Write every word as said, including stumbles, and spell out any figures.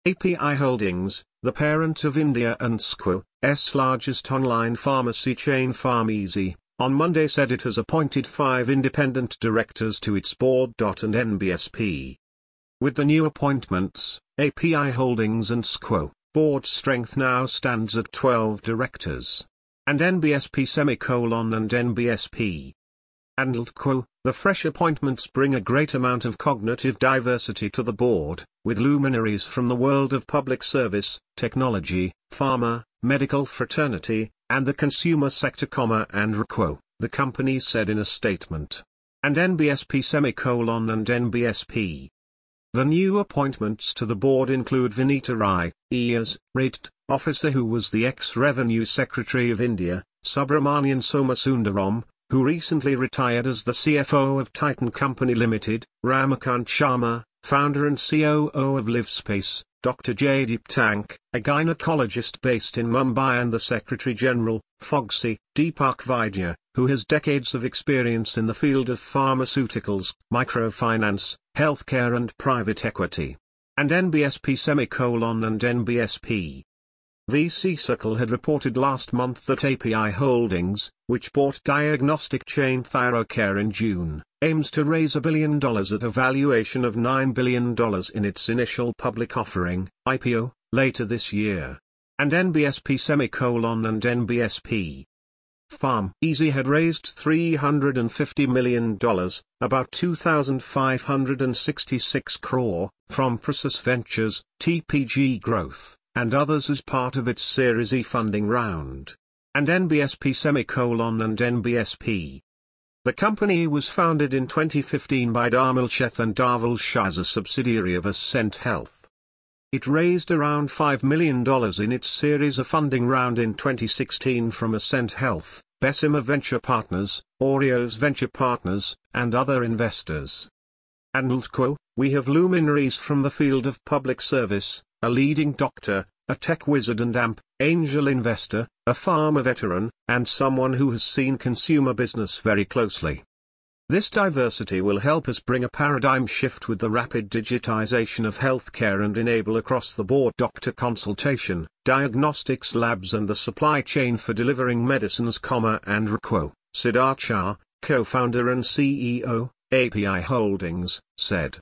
A P I Holdings, the parent of India and S Q O's largest online pharmacy chain PharmEasy, on Monday said it has appointed five independent directors to its board. And N B S P. With the new appointments, A P I Holdings and S Q O board strength now stands at twelve directors. And N B S P semicolon and N B S P. And L T C O, the fresh appointments bring a great amount of cognitive diversity to the board, with luminaries from the world of public service, technology, pharma, medical fraternity, and the consumer sector, and R C O, the company said in a statement. And N B S P semicolon and N B S P. The new appointments to the board include Vinita Rai, E A's R I T officer who was the ex-Revenue Secretary of India, Subramanian Somasundaram, who recently retired as the C F O of Titan Company Limited, Ramakant Sharma, founder and C O O of LiveSpace, Doctor Jaydeep Tank, a gynecologist based in Mumbai, and the Secretary-General, Fogsy, Deepak Vaidya, who has decades of experience in the field of pharmaceuticals, microfinance, healthcare and private equity. And N B S P semicolon and N B S P. V C Circle had reported last month that A P I Holdings, which bought diagnostic chain Thyrocare in June, aims to raise a billion dollars at a valuation of nine billion dollars in its initial public offering, I P O, later this year. And N B S P semicolon and N B S P. PharmEasy had raised three hundred fifty million dollars, about two thousand five hundred sixty-six crore, from Process Ventures, T P G Growth, and others as part of its Series E funding round. And N B S P semicolon and N B S P. The company was founded in twenty fifteen by Dharmil Sheth and Dhaval Shah as a subsidiary of Ascent Health. It raised around five million dollars in its Series A funding round in twenty sixteen from Ascent Health, Bessemer Venture Partners, Oreos Venture Partners, and other investors. And L T C O, we have luminaries from the field of public service, a leading doctor, a tech wizard and A M P, angel investor, a pharma veteran, and someone who has seen consumer business very closely. This diversity will help us bring a paradigm shift with the rapid digitization of healthcare and enable across-the-board doctor consultation, diagnostics labs and the supply chain for delivering medicines, and R C O, Siddharth Shah, co-founder and C E O, A P I Holdings, said.